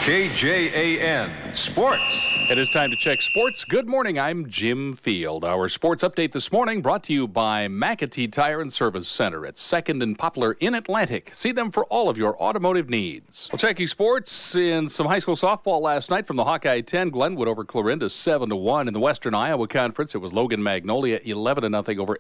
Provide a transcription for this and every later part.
KJAN Sports. It is time to check sports. Good morning, I'm Jim Field. Our sports update this morning brought to you by McAtee Tire and Service Center at 2nd and Poplar in Atlantic. See them for all of your automotive needs. We'll check you sports in some high school softball last night from the Hawkeye 10. Glenwood over Clarinda 7-1. In the Western Iowa Conference, it was Logan Magnolia 11-0 over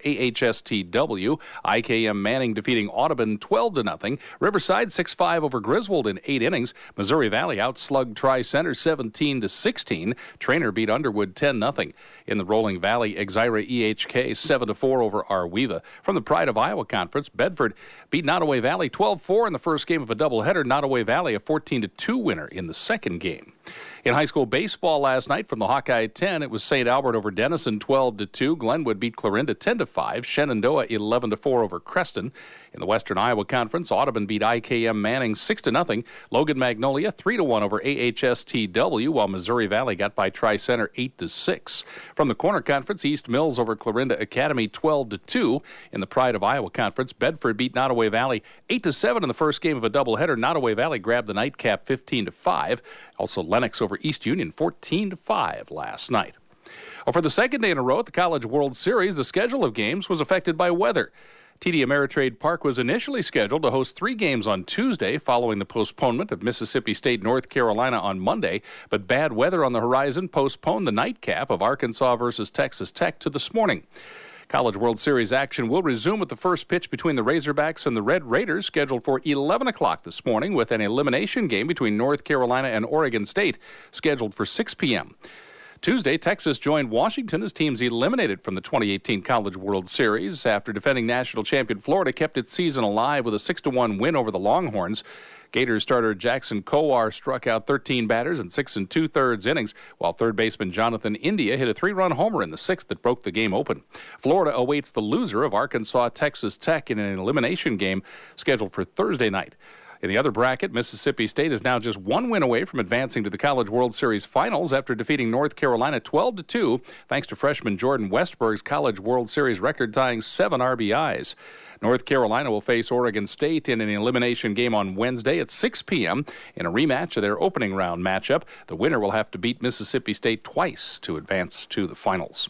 AHSTW. IKM Manning defeating Audubon 12-0. Riverside 6-5 over Griswold in 8 innings. Missouri Valley outslugged Tri-Center 17-16. Trainer beat Underwood 10-0. In the Rolling Valley, Exira EHK 7-4 over Arweva. From the Pride of Iowa Conference, Bedford beat Nottoway Valley 12-4 in the first game of a doubleheader. Nottoway Valley a 14-2 winner in the second game. In high school baseball last night from the Hawkeye 10, it was St. Albert over Denison 12-2. Glenwood beat Clarinda 10-5. Shenandoah 11-4 over Creston. In the Western Iowa Conference, Audubon beat IKM Manning 6-0. Logan Magnolia 3-1 over AHSTW, while Missouri Valley got by Tri-Center 8-6. From the Corner Conference, East Mills over Clarinda Academy 12-2. In the Pride of Iowa Conference, Bedford beat Nottoway Valley 8-7 in the first game of a doubleheader. Nottoway Valley grabbed the nightcap 15-5. Also, Lennox over East Union 14-5 last night. For the second day in a row at the College World Series, the schedule of games was affected by weather. TD Ameritrade Park was initially scheduled to host 3 games on Tuesday following the postponement of Mississippi State, North Carolina on Monday, but bad weather on the horizon postponed the nightcap of Arkansas versus Texas Tech to this morning. College World Series action will resume with the first pitch between the Razorbacks and the Red Raiders scheduled for 11 o'clock this morning, with an elimination game between North Carolina and Oregon State scheduled for 6 p.m. Tuesday, Texas joined Washington as teams eliminated from the 2018 College World Series after defending national champion Florida kept its season alive with a 6-1 win over the Longhorns. Gators starter Jackson Kowar struck out 13 batters in 6 2/3 innings, while third baseman Jonathan India hit a 3-run homer in the 6th that broke the game open. Florida awaits the loser of Arkansas-Texas Tech in an elimination game scheduled for Thursday night. In the other bracket, Mississippi State is now just 1 win away from advancing to the College World Series finals after defeating North Carolina 12-2, thanks to freshman Jordan Westberg's College World Series record-tying 7 RBIs. North Carolina will face Oregon State in an elimination game on Wednesday at 6 p.m. in a rematch of their opening round matchup. The winner will have to beat Mississippi State twice to advance to the finals.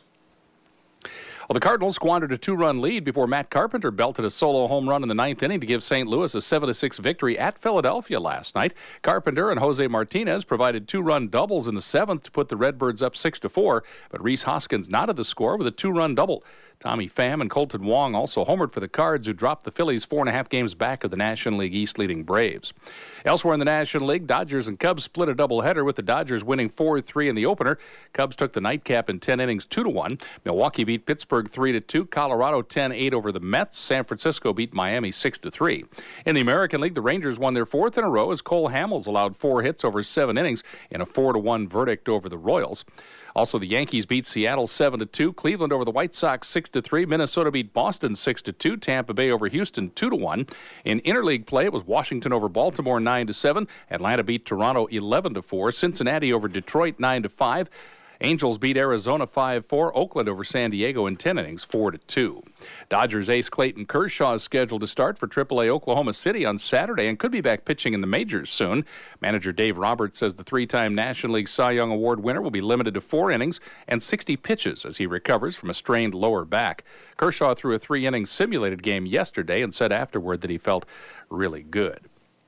Well, the Cardinals squandered a 2-run lead before Matt Carpenter belted a solo home run in the 9th inning to give St. Louis a 7-6 victory at Philadelphia last night. Carpenter and Jose Martinez provided 2-run doubles in the 7th to put the Redbirds up 6-4, but Rhys Hoskins knotted the score with a 2-run double. Tommy Pham and Colton Wong also homered for the Cards, who dropped the Phillies 4.5 games back of the National League East leading Braves. Elsewhere in the National League, Dodgers and Cubs split a doubleheader, with the Dodgers winning 4-3 in the opener. Cubs took the nightcap in 10 innings 2-1. Milwaukee beat Pittsburgh 3-2. Colorado 10-8 over the Mets. San Francisco beat Miami 6-3. In the American League, the Rangers won their 4th in a row as Cole Hamels allowed 4 hits over 7 innings in a 4-1 verdict over the Royals. Also, the Yankees beat Seattle 7-2. Cleveland over the White Sox 6-3. Minnesota beat Boston 6-2. Tampa Bay over Houston 2-1. In interleague play, it was Washington over Baltimore 9-7. Atlanta beat Toronto 11-4. Cincinnati over Detroit 9-5. Angels beat Arizona 5-4. Oakland over San Diego in 10 innings 4-2. Dodgers ace Clayton Kershaw is scheduled to start for AAA Oklahoma City on Saturday and could be back pitching in the majors soon. Manager Dave Roberts says the 3-time National League Cy Young Award winner will be limited to 4 innings and 60 pitches as he recovers from a strained lower back. Kershaw threw a 3-inning simulated game yesterday and said afterward that he felt really good.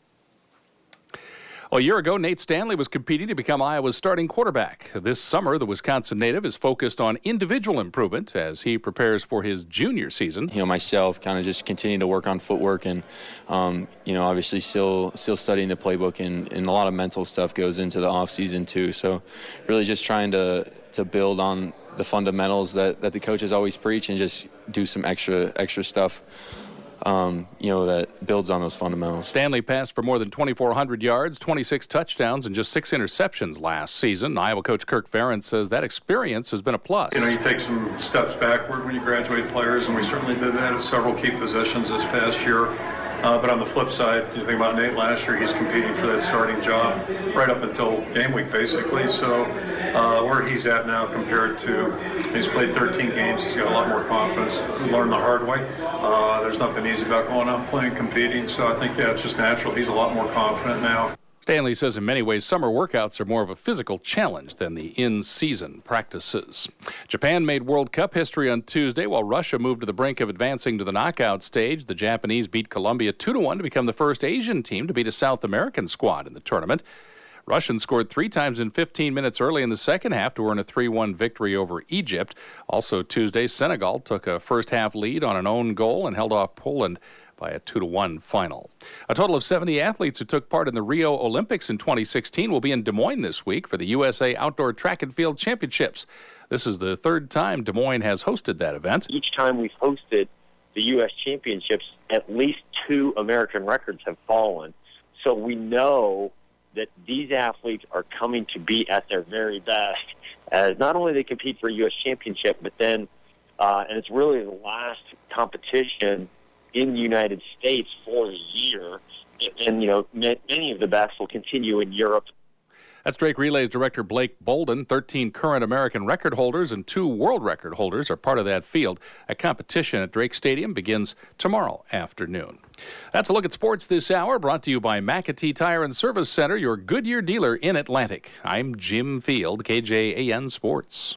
A year ago, Nate Stanley was competing to become Iowa's starting quarterback. This summer, the Wisconsin native is focused on individual improvement as he prepares for his junior season. Myself kind of just continue to work on footwork and, obviously still studying the playbook and a lot of mental stuff goes into the off season too. So really just trying to build on the fundamentals that the coaches always preach and just do some extra stuff. That builds on those fundamentals. Stanley passed for more than 2,400 yards, 26 touchdowns, and just 6 interceptions last season. Iowa coach Kirk Ferentz says that experience has been a plus. You take some steps backward when you graduate players, and we certainly did that at several key positions this past year. But on the flip side, you think about Nate last year, he's competing for that starting job right up until game week, basically. So where he's at now compared to, he's played 13 games, he's got a lot more confidence. He learned the hard way. There's nothing easy about going out and playing, competing. So I think, it's just natural. He's a lot more confident now. Stanley says in many ways summer workouts are more of a physical challenge than the in-season practices. Japan made World Cup history on Tuesday while Russia moved to the brink of advancing to the knockout stage. The Japanese beat Colombia 2-1 to become the first Asian team to beat a South American squad in the tournament. Russians scored 3 times in 15 minutes early in the second half to earn a 3-1 victory over Egypt. Also Tuesday, Senegal took a first-half lead on an own goal and held off Poland by a 2-1 final. A total of 70 athletes who took part in the Rio Olympics in 2016 will be in Des Moines this week for the USA Outdoor Track and Field Championships. This is the third time Des Moines has hosted that event. Each time we've hosted the U.S. Championships, at least 2 American records have fallen. So we know that these athletes are coming to be at their very best. As not only they compete for a U.S. Championship, but then, and it's really the last competition in the United States for the year, and many of the best will continue in Europe. That's Drake Relays Director Blake Bolden. 13 current American record holders and 2 world record holders are part of that field. A competition at Drake Stadium begins tomorrow afternoon. That's a look at sports this hour, brought to you by McAtee Tire and Service Center, your Goodyear dealer in Atlantic. I'm Jim Field, KJAN Sports.